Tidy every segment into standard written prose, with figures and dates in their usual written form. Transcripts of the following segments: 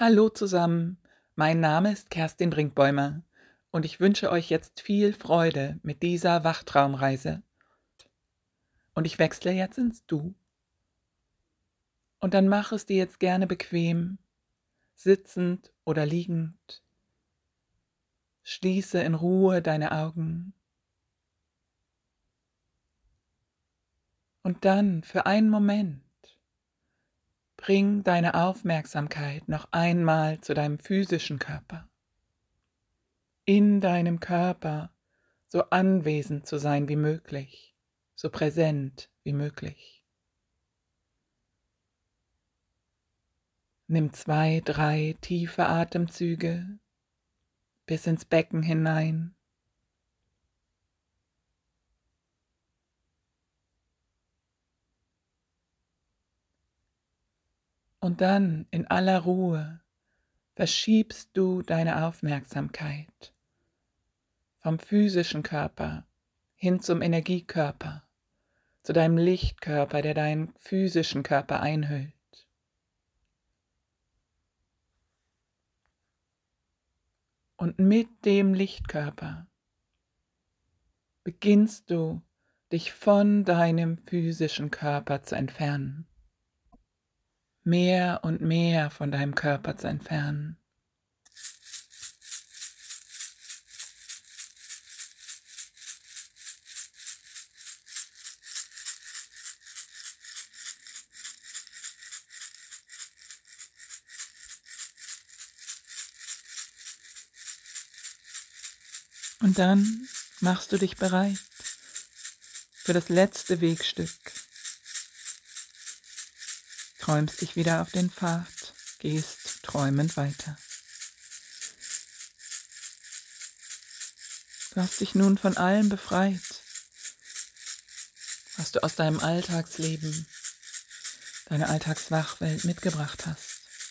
Hallo zusammen, mein Name ist Kerstin Brinkbäumer und ich wünsche euch jetzt viel Freude mit dieser Wachtraumreise. Und ich wechsle jetzt ins Du. Und dann mach es dir jetzt gerne bequem, sitzend oder liegend. Schließe in Ruhe deine Augen. Und dann für einen Moment bring deine Aufmerksamkeit noch einmal zu deinem physischen Körper. In deinem Körper so anwesend zu sein wie möglich, so präsent wie möglich. Nimm 2, 3 tiefe Atemzüge bis ins Becken hinein. Und dann in aller Ruhe verschiebst du deine Aufmerksamkeit vom physischen Körper hin zum Energiekörper, zu deinem Lichtkörper, der deinen physischen Körper einhüllt. Und mit dem Lichtkörper beginnst du, dich von deinem physischen Körper zu entfernen. Mehr und mehr von deinem Körper zu entfernen. Und dann machst du dich bereit für das letzte Wegstück. Träumst dich wieder auf den Pfad, gehst träumend weiter. Du hast dich nun von allem befreit, was du aus deinem Alltagsleben, deiner Alltagswachwelt mitgebracht hast.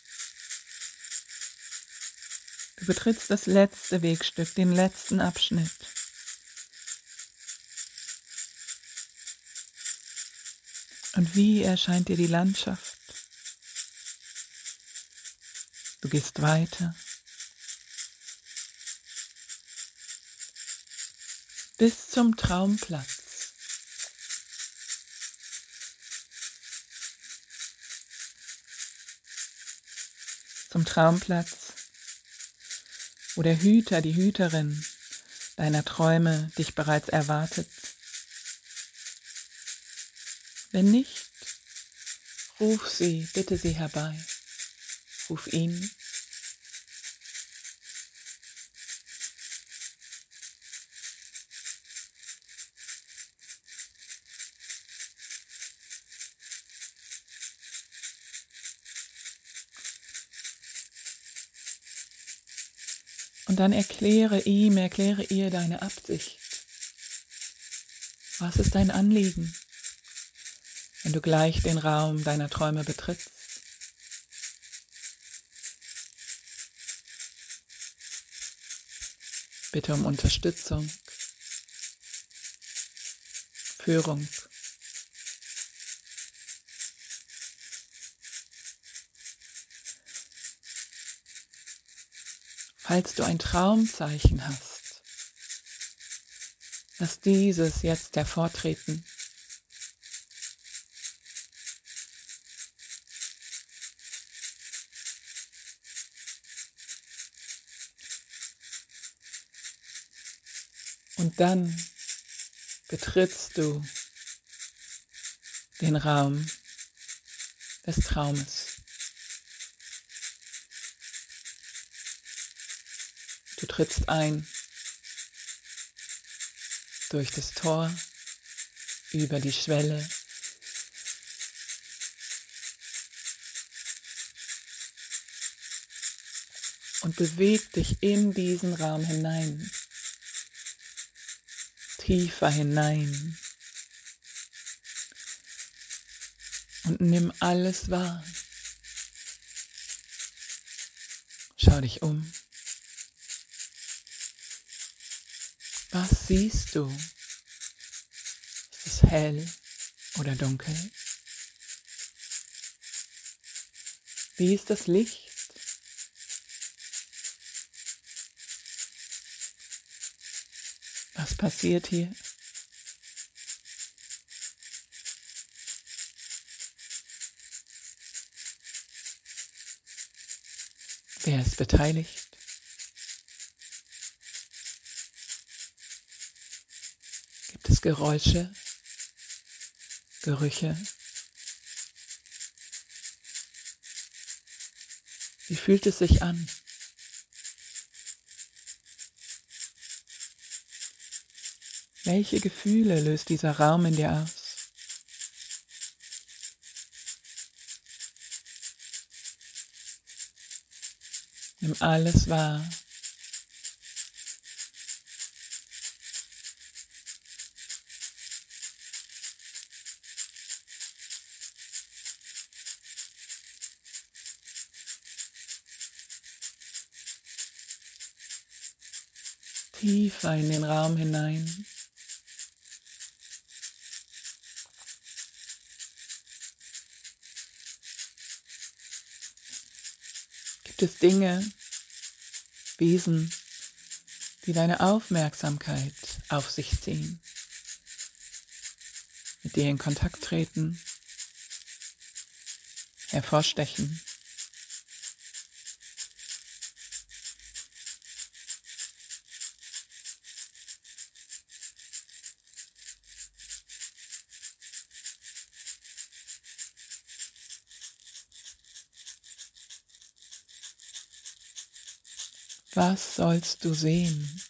Du betrittst das letzte Wegstück, den letzten Abschnitt. Und wie erscheint dir die Landschaft? Du gehst weiter bis zum Traumplatz. Zum Traumplatz, wo der Hüter, die Hüterin deiner Träume dich bereits erwartet. Wenn nicht, ruf sie, bitte sie herbei. Ruf ihn. Und dann erkläre ihm, erkläre ihr deine Absicht. Was ist dein Anliegen, wenn du gleich den Raum deiner Träume betrittst? Bitte um Unterstützung, Führung. Falls du ein Traumzeichen hast, lass dieses jetzt hervortreten. Und dann betrittst du den Raum des Traumes. Du trittst ein durch das Tor, über die Schwelle. Und beweg dich in diesen Raum hinein, tiefer hinein. Und nimm alles wahr. Schau dich um. Was siehst du? Ist es hell oder dunkel? Wie ist das Licht? Was passiert hier? Wer ist beteiligt? Gibt es Geräusche, Gerüche? Wie fühlt es sich an? Welche Gefühle löst dieser Raum in dir aus? Nimm alles wahr. Tiefer in den Raum hinein. Gibt es Dinge, Wesen, die deine Aufmerksamkeit auf sich ziehen, mit dir in Kontakt treten, hervorstechen? Was sollst du sehen,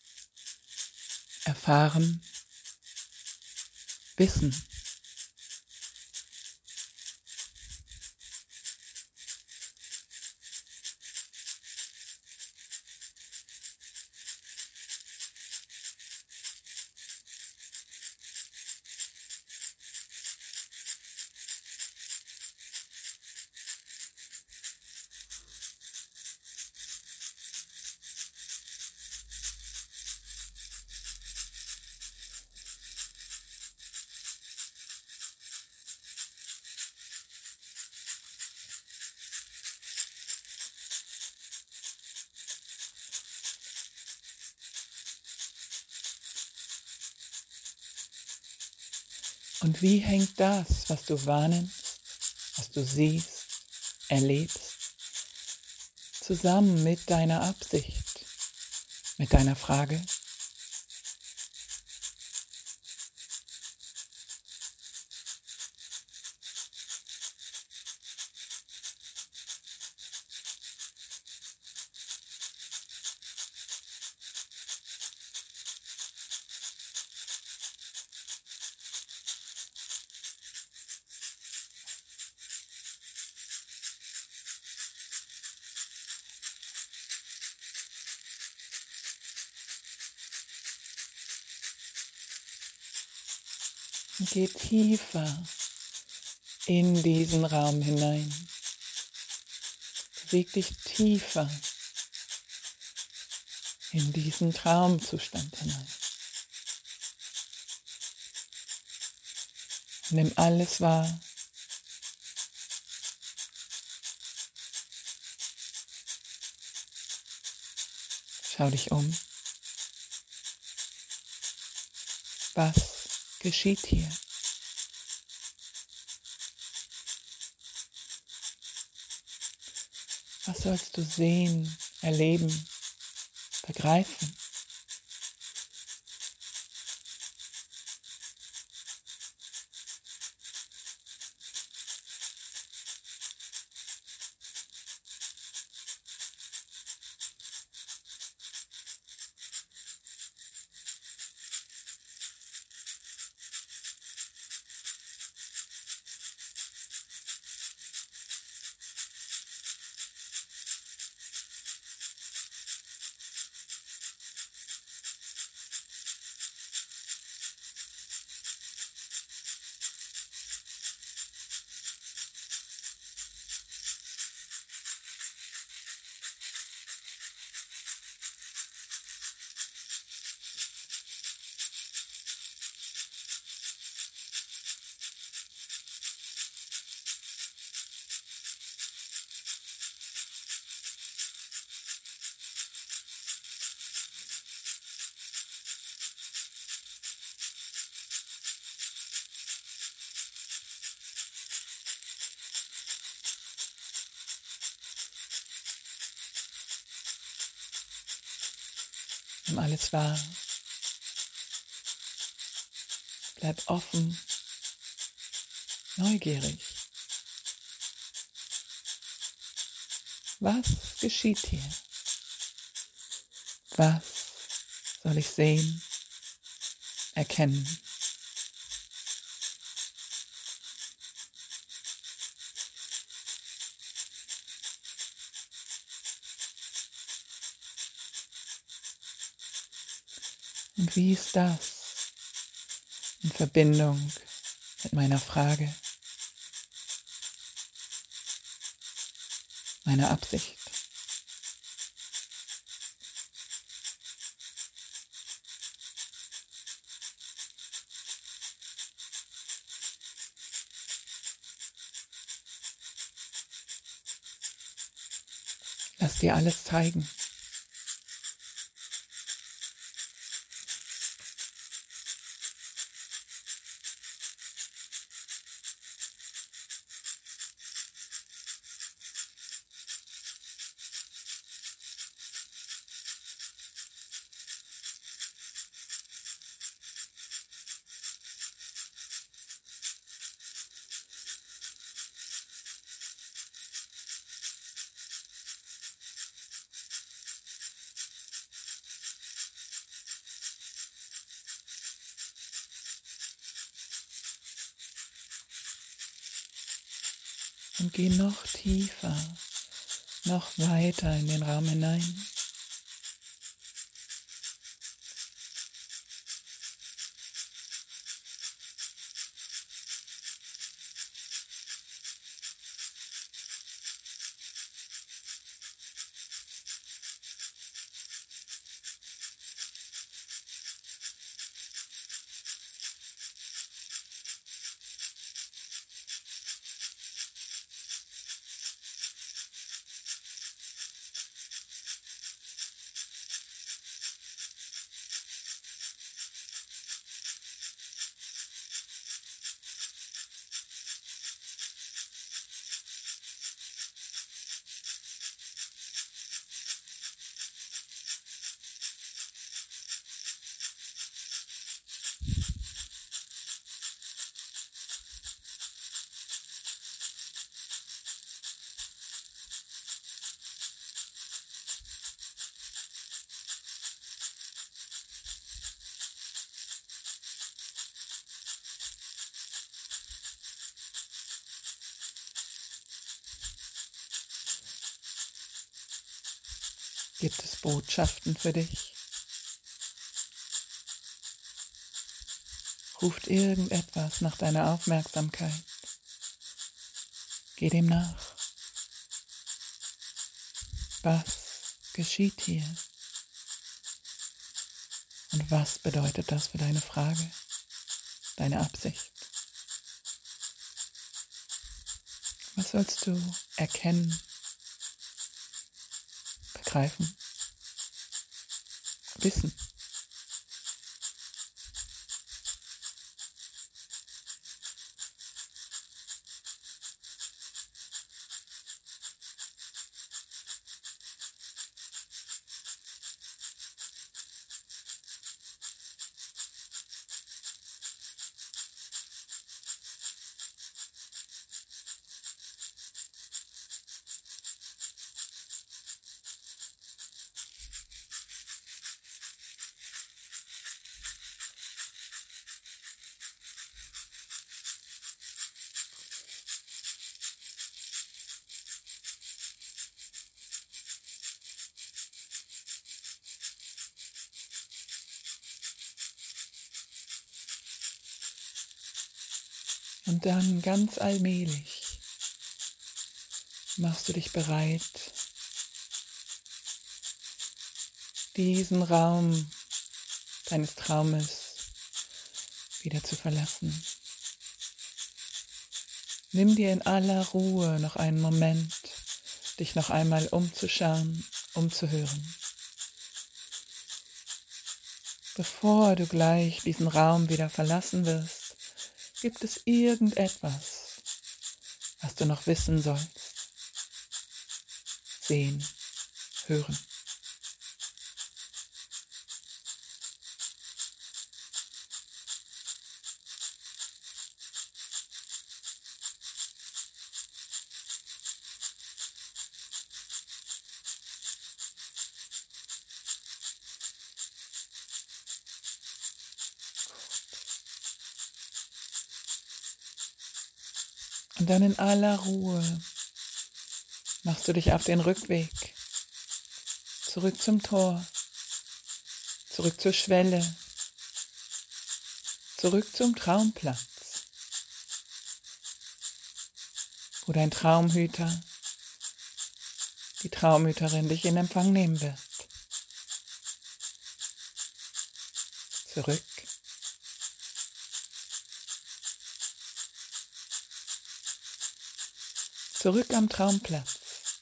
erfahren, wissen? Und wie hängt das, was du wahrnimmst, was du siehst, erlebst, zusammen mit deiner Absicht, mit deiner Frage? Und geh tiefer in diesen Raum hinein. Beweg dich tiefer in diesen Traumzustand hinein. Nimm alles wahr. Schau dich um. Was geschieht hier? Was sollst du sehen, erleben, begreifen? Nimm alles wahr. Bleib offen, neugierig. Was geschieht hier? Was soll ich sehen, erkennen? Und wie ist das in Verbindung mit meiner Frage, meiner Absicht? Lass dir alles zeigen. Und geh noch tiefer, noch weiter in den Raum hinein. Gibt es Botschaften für dich? Ruft irgendetwas nach deiner Aufmerksamkeit? Geh dem nach. Was geschieht hier? Und was bedeutet das für deine Frage, deine Absicht? Was sollst du erkennen, begreifen, wissen? Und dann ganz allmählich machst du dich bereit, diesen Raum deines Traumes wieder zu verlassen. Nimm dir in aller Ruhe noch einen Moment, dich noch einmal umzuschauen, umzuhören. Bevor du gleich diesen Raum wieder verlassen wirst, gibt es irgendetwas, was du noch wissen sollst, sehen, hören. Und dann in aller Ruhe machst du dich auf den Rückweg, zurück zum Tor, zurück zur Schwelle, zurück zum Traumplatz, wo dein Traumhüter, die Traumhüterin dich in Empfang nehmen wird. Zurück. Zurück am Traumplatz.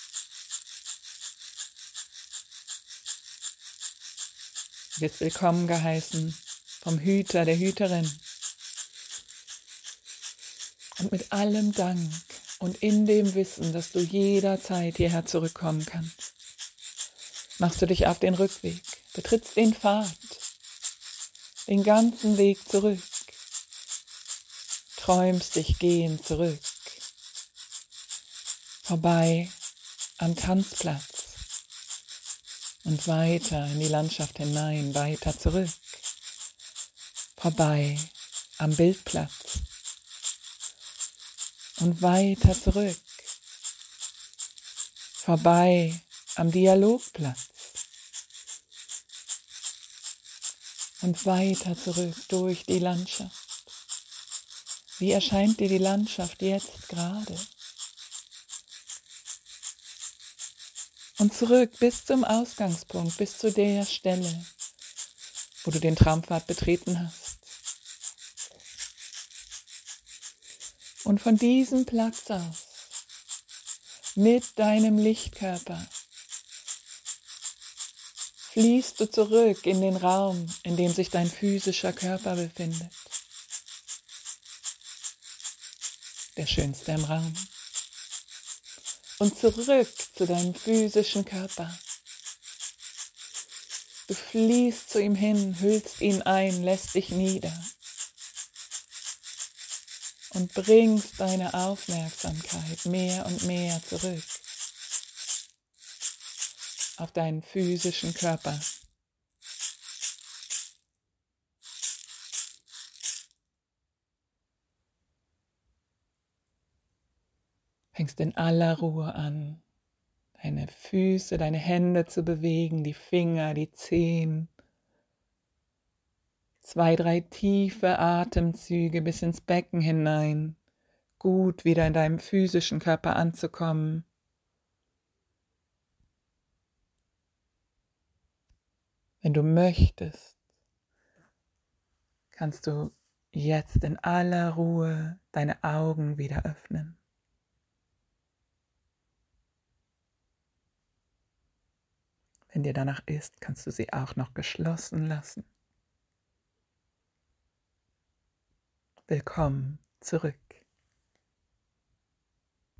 Du wirst willkommen geheißen vom Hüter, der Hüterin. Und mit allem Dank und in dem Wissen, dass du jederzeit hierher zurückkommen kannst, machst du dich auf den Rückweg, betrittst den Pfad, den ganzen Weg zurück, träumst dich gehen zurück, vorbei am Tanzplatz und weiter in die Landschaft hinein, weiter zurück, vorbei am Bildplatz und weiter zurück, vorbei am Dialogplatz und weiter zurück durch die Landschaft. Wie erscheint dir die Landschaft jetzt gerade? Und zurück bis zum Ausgangspunkt, bis zu der Stelle, wo du den Traumpfad betreten hast. Und von diesem Platz aus, mit deinem Lichtkörper, fließt du zurück in den Raum, in dem sich dein physischer Körper befindet. Der schönste im Raum. Und zurück zu deinem physischen Körper. Du fließt zu ihm hin, hüllst ihn ein, lässt dich nieder und bringst deine Aufmerksamkeit mehr und mehr zurück auf deinen physischen Körper. Fängst in aller Ruhe an, deine Füße, deine Hände zu bewegen, die Finger, die Zehen. 2, 3 tiefe Atemzüge bis ins Becken hinein, gut wieder in deinem physischen Körper anzukommen. Wenn du möchtest, kannst du jetzt in aller Ruhe deine Augen wieder öffnen. Wenn dir danach ist, kannst du sie auch noch geschlossen lassen. Willkommen zurück.